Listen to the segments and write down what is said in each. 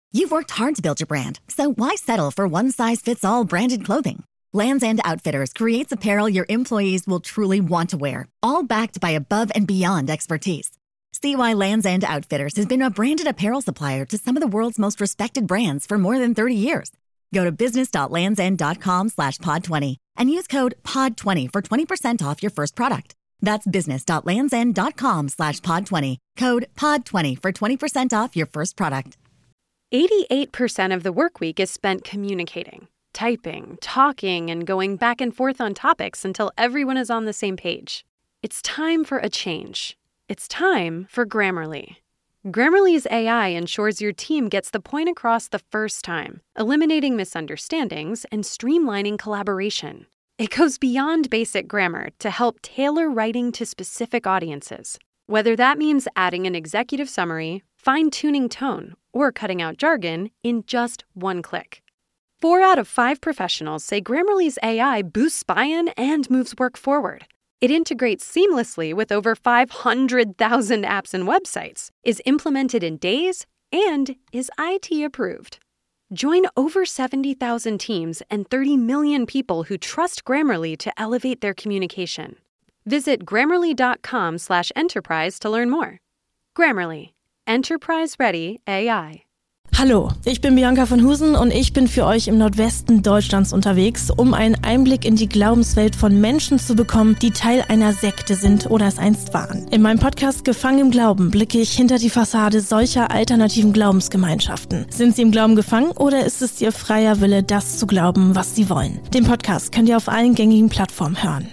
You've worked hard to build your brand, so why settle for one-size-fits-all branded clothing? Lands' End Outfitters creates apparel your employees will truly want to wear, all backed by above-and-beyond expertise. See why Lands' End Outfitters has been a branded apparel supplier to some of the world's most respected brands for more than 30 years. Go to business.landsend.com/pod20 and use code POD20 for 20% off your first product. That's business.landsend.com/pod20, code POD20 for 20% off your first product. 88% of the work week is spent communicating, typing, talking, and going back and forth on topics until everyone is on the same page. It's time for a change. It's time for Grammarly. Grammarly's AI ensures your team gets the point across the first time, eliminating misunderstandings and streamlining collaboration. It goes beyond basic grammar to help tailor writing to specific audiences, whether that means adding an executive summary, fine-tuning tone, or cutting out jargon in just one click. 4 out of 5 professionals say Grammarly's AI boosts buy-in and moves work forward. It integrates seamlessly with over 500,000 apps and websites, is implemented in days, and is IT approved. Join over 70,000 teams and 30 million people who trust Grammarly to elevate their communication. Visit Grammarly.com/enterprise to learn more. Grammarly. Enterprise-ready AI. Hallo, ich bin Bianca von Husen und ich bin für euch im Nordwesten Deutschlands unterwegs, um einen Einblick in die Glaubenswelt von Menschen zu bekommen, die Teil einer Sekte sind oder es einst waren. In meinem Podcast Gefangen im Glauben blicke ich hinter die Fassade solcher alternativen Glaubensgemeinschaften. Sind sie im Glauben gefangen oder ist es ihr freier Wille, das zu glauben, was sie wollen? Den Podcast könnt ihr auf allen gängigen Plattformen hören.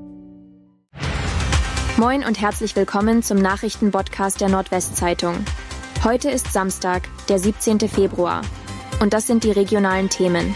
Moin und herzlich willkommen zum Nachrichtenpodcast der Nordwestzeitung. Heute ist Samstag, der 17. Februar. Und das sind die regionalen Themen.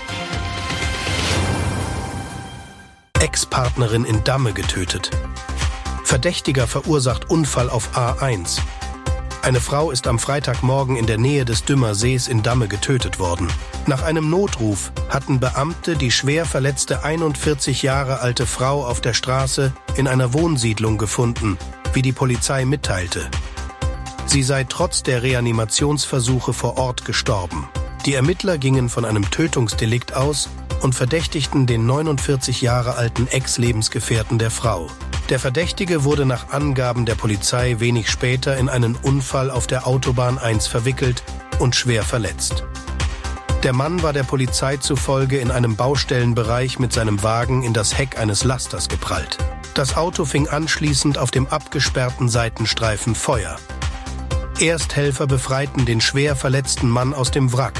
Ex-Partnerin in Damme getötet. Verdächtiger verursacht Unfall auf A1. Eine Frau ist am Freitagmorgen in der Nähe des Dümmer Sees in Damme getötet worden. Nach einem Notruf hatten Beamte die schwer verletzte 41 Jahre alte Frau auf der Straße in einer Wohnsiedlung gefunden, wie die Polizei mitteilte. Sie sei trotz der Reanimationsversuche vor Ort gestorben. Die Ermittler gingen von einem Tötungsdelikt aus und verdächtigten den 49 Jahre alten Ex-Lebensgefährten der Frau. Der Verdächtige wurde nach Angaben der Polizei wenig später in einen Unfall auf der Autobahn 1 verwickelt und schwer verletzt. Der Mann war der Polizei zufolge in einem Baustellenbereich mit seinem Wagen in das Heck eines Lasters geprallt. Das Auto fing anschließend auf dem abgesperrten Seitenstreifen Feuer. Ersthelfer befreiten den schwer verletzten Mann aus dem Wrack.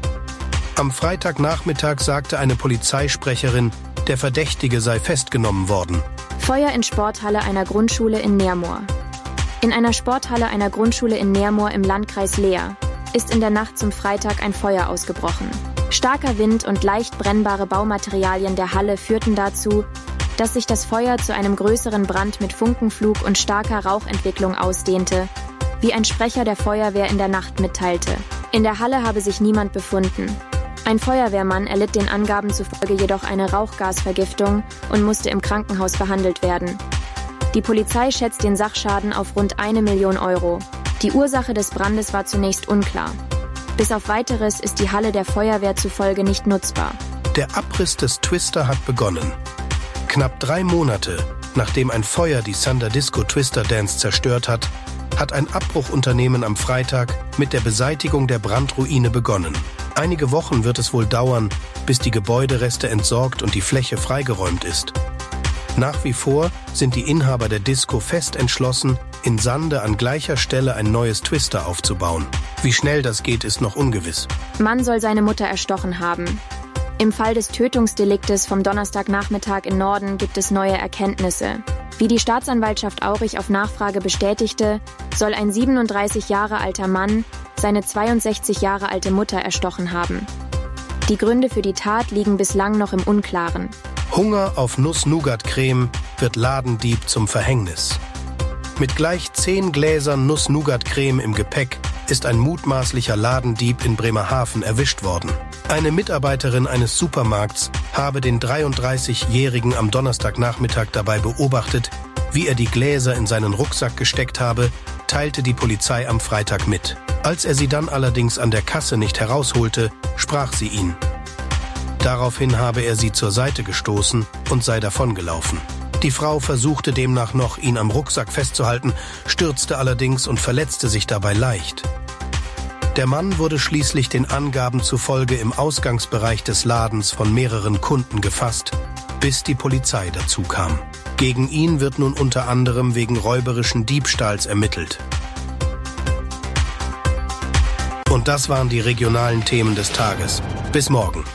Am Freitagnachmittag sagte eine Polizeisprecherin, der Verdächtige sei festgenommen worden. Feuer in Sporthalle einer Grundschule in Neermoor. In einer Sporthalle einer Grundschule in Neermoor im Landkreis Leer ist in der Nacht zum Freitag ein Feuer ausgebrochen. Starker Wind und leicht brennbare Baumaterialien der Halle führten dazu, dass sich das Feuer zu einem größeren Brand mit Funkenflug und starker Rauchentwicklung ausdehnte, wie ein Sprecher der Feuerwehr in der Nacht mitteilte. In der Halle habe sich niemand befunden. Ein Feuerwehrmann erlitt den Angaben zufolge jedoch eine Rauchgasvergiftung und musste im Krankenhaus behandelt werden. Die Polizei schätzt den Sachschaden auf rund 1 Million Euro. Die Ursache des Brandes war zunächst unklar. Bis auf Weiteres ist die Halle der Feuerwehr zufolge nicht nutzbar. Der Abriss des Twister hat begonnen. Knapp 3 Monate, nachdem ein Feuer die Thunder Disco Twister Dance zerstört hat ein Abbruchunternehmen am Freitag mit der Beseitigung der Brandruine begonnen. Einige Wochen wird es wohl dauern, bis die Gebäudereste entsorgt und die Fläche freigeräumt ist. Nach wie vor sind die Inhaber der Disco fest entschlossen, in Sande an gleicher Stelle ein neues Twister aufzubauen. Wie schnell das geht, ist noch ungewiss. Mann soll seine Mutter erstochen haben. Im Fall des Tötungsdeliktes vom Donnerstagnachmittag in Norden gibt es neue Erkenntnisse. Wie die Staatsanwaltschaft Aurich auf Nachfrage bestätigte, soll ein 37 Jahre alter Mann seine 62 Jahre alte Mutter erstochen haben. Die Gründe für die Tat liegen bislang noch im Unklaren. Hunger auf Nuss-Nougat-Creme wird Ladendieb zum Verhängnis. Mit gleich 10 Gläsern Nuss-Nougat-Creme im Gepäck ist ein mutmaßlicher Ladendieb in Bremerhaven erwischt worden. Eine Mitarbeiterin eines Supermarkts habe den 33-Jährigen am Donnerstagnachmittag dabei beobachtet, wie er die Gläser in seinen Rucksack gesteckt habe, teilte die Polizei am Freitag mit. Als er sie dann allerdings an der Kasse nicht herausholte, sprach sie ihn. Daraufhin habe er sie zur Seite gestoßen und sei davongelaufen. Die Frau versuchte demnach noch, ihn am Rucksack festzuhalten, stürzte allerdings und verletzte sich dabei leicht. Der Mann wurde schließlich den Angaben zufolge im Ausgangsbereich des Ladens von mehreren Kunden gefasst, bis die Polizei dazu kam. Gegen ihn wird nun unter anderem wegen räuberischen Diebstahls ermittelt. Und das waren die regionalen Themen des Tages. Bis morgen.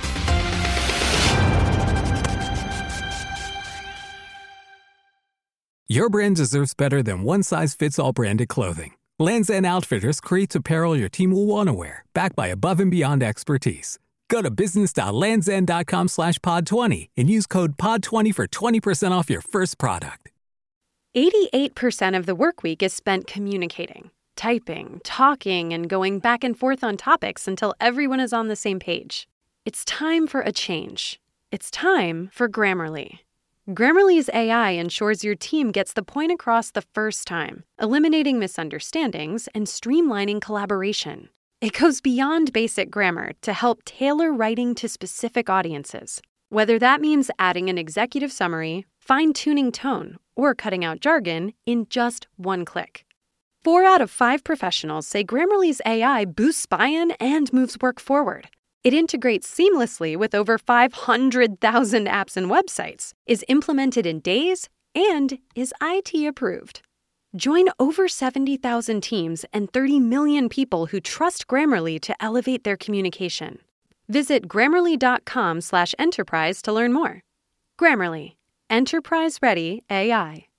Your brand deserves better than one-size-fits-all branded clothing. Lands' End Outfitters creates apparel your team will want to wear, backed by above-and-beyond expertise. Go to business.landsend.com/pod20 and use code POD20 for 20% off your first product. 88% of the workweek is spent communicating, typing, talking, and going back and forth on topics until everyone is on the same page. It's time for a change. It's time for Grammarly. Grammarly's AI ensures your team gets the point across the first time, eliminating misunderstandings and streamlining collaboration. It goes beyond basic grammar to help tailor writing to specific audiences, whether that means adding an executive summary, fine-tuning tone, or cutting out jargon in just one click. 4 out of 5 professionals say Grammarly's AI boosts buy-in and moves work forward. It integrates seamlessly with over 500,000 apps and websites, is implemented in days, and is IT approved. Join over 70,000 teams and 30 million people who trust Grammarly to elevate their communication. Visit Grammarly.com/enterprise to learn more. Grammarly. Enterprise-ready AI.